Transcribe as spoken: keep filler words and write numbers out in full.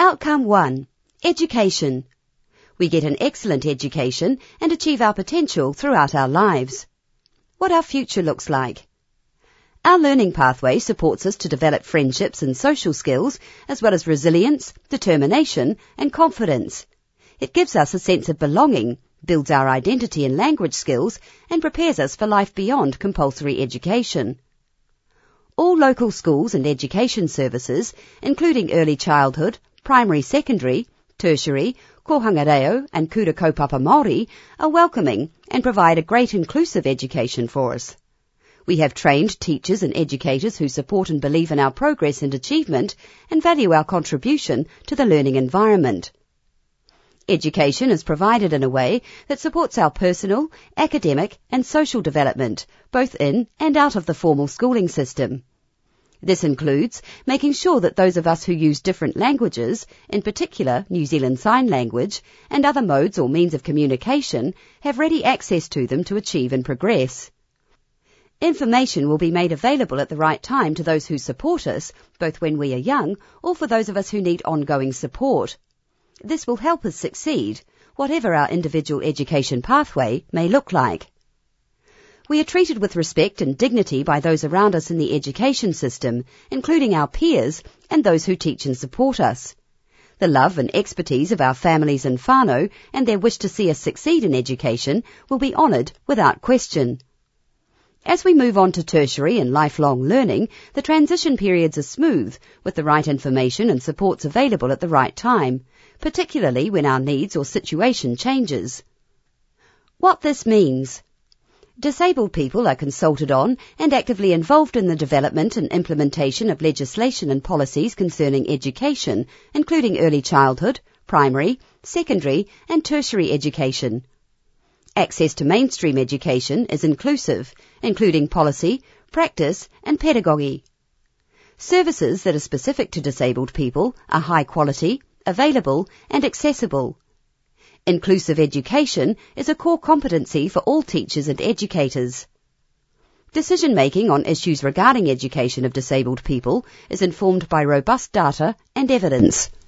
Outcome one. Education. We get an excellent education and achieve our potential throughout our lives. What our future looks like. Our learning pathway supports us to develop friendships and social skills, as well as resilience, determination, and confidence. It gives us a sense of belonging, builds our identity and language skills, and prepares us for life beyond compulsory education. All local schools and education services, including early childhood, primary secondary, tertiary, kohanga reo and kura kaupapa Māori, are welcoming and provide a great inclusive education for us. We have trained teachers and educators who support and believe in our progress and achievement and value our contribution to the learning environment. Education is provided in a way that supports our personal, academic and social development, both in and out of the formal schooling system. This includes making sure that those of us who use different languages, in particular New Zealand Sign Language, and other modes or means of communication, have ready access to them to achieve and progress. Information will be made available at the right time to those who support us, both when we are young or for those of us who need ongoing support. This will help us succeed, whatever our individual education pathway may look like. We are treated with respect and dignity by those around us in the education system, including our peers and those who teach and support us. The love and expertise of our families and whānau and their wish to see us succeed in education will be honoured without question. As we move on to tertiary and lifelong learning, the transition periods are smooth, with the right information and supports available at the right time, particularly when our needs or situation changes. What this means. Disabled people are consulted on and actively involved in the development and implementation of legislation and policies concerning education, including early childhood, primary, secondary and tertiary education. Access to mainstream education is inclusive, including policy, practice and pedagogy. Services that are specific to disabled people are high quality, available and accessible. Inclusive education is a core competency for all teachers and educators. Decision-making on issues regarding education of disabled people is informed by robust data and evidence.